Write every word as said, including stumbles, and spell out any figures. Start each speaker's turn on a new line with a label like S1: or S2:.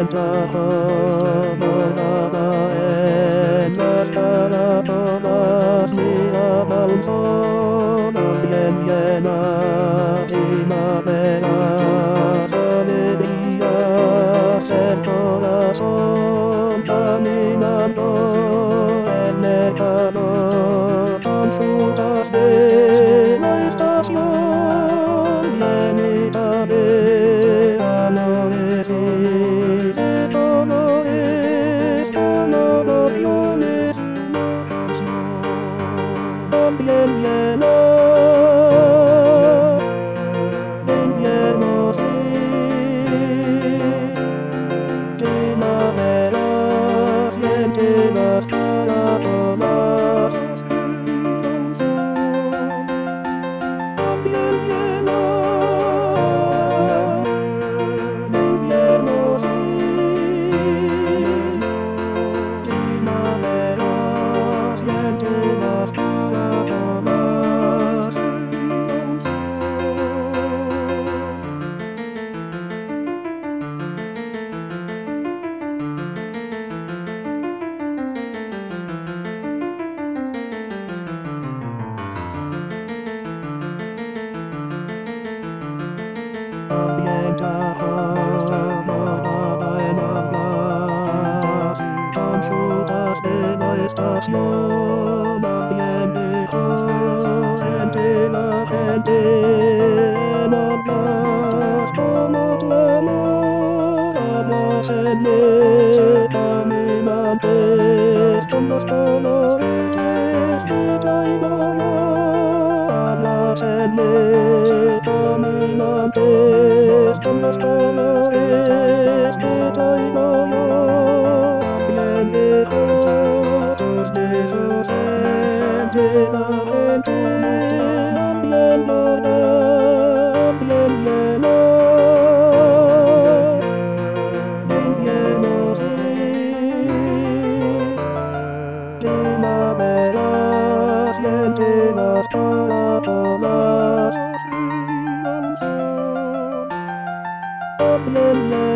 S1: volaba en la escala todas miraba un sol bien llena primaveras alegrías del corazón caminando en el calor con frutas de la estación llenita de amores y de colores como gorriones también llena de inviernos y primaveras y enteras caracolas también llena de inviernos y primaveras y enteras caracolas. Volaba en alas con frutas de la estación también dejó entre la gente en hablas como tu amor hablas en él caminantes con los colores que traigo yo hablas en él caminantes con los colores que traigo yo también dejo tus besos entre la gente también voy también lleno de inviernos y primaveras y entre las caracolas también lleno